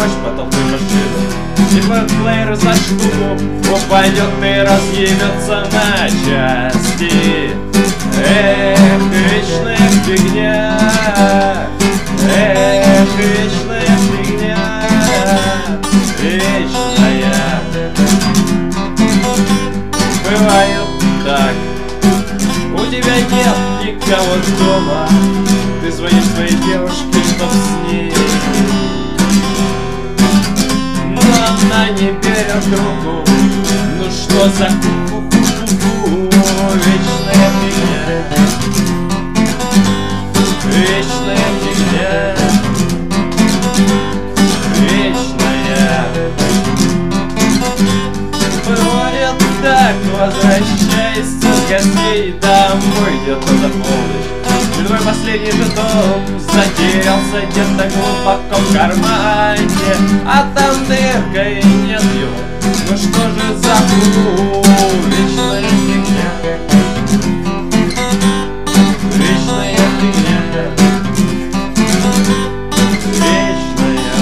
ночь, потолкуй машину, и твой плеер за штуку упадет и разъебется на части. Эх, вечная фигня, эх, вечная фигня, вечная. Бывает так, у тебя нет никого дома, ты звонишь своей девушке, чтоб с ней, но она не берет трубку. Ну что за вечная фигня, вечная фигня, вечная. Бывает так, возвращайся с гостей домой где-то за полночь, и твой последний жетон затерялся где-то глубоко в кармане, а там дырка и нет его. Ну что же за вечная фигня, вечная фигня, вечная.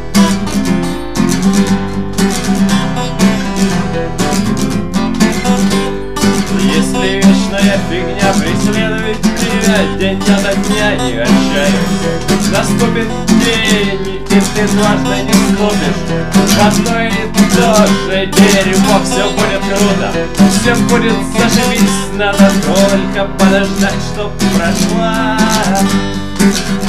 Если вечная фигня преследует тебя день ото дня, не отчаивайся, наступит день, и ты дважды не вступишь в одно и то же дерево. Все будет круто, все будет зашибись, надо только подождать, чтоб прошла